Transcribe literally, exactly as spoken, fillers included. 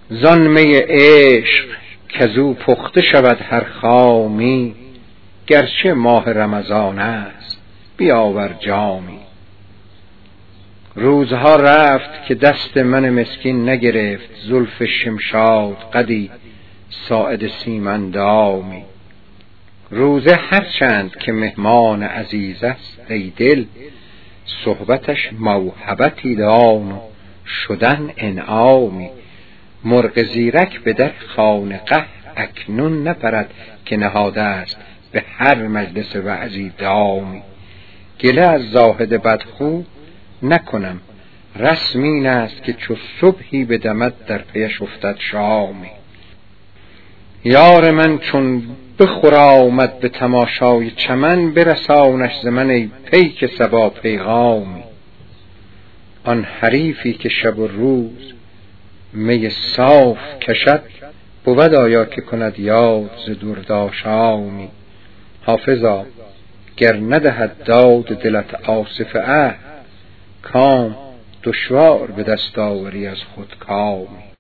زان می عشق کزو پخته شود هر خامی، گرچه ماه رمضان است بیاور جامی. روزها رفت که دست من مسکین نگرفت، زلف شمشاد قدی ساعد سیمندامی. روزه هر چند که مهمان عزیز است ای دل، صحبتش موهبتی دان و شدن انعامی. مرغ زیرک به در خانقه اکنون نپرد، که نهاده است به هر مجلس وعظی دامی. گله از زاهد بدخو نکنم، رسم این است که چو صبحی بدمد در پیش افتد شامی. یار من چون بخرامد به تماشای چمن، برسانش ز من ای پیک صبا پیغامی. آن حریفی که شب و روز می صاف کشد، بود آیا که کند یاد ز دردآشامی. حافظا گر ندهد داد دلت آصف عهد، کام دشوار به دست آوری از خود کامی.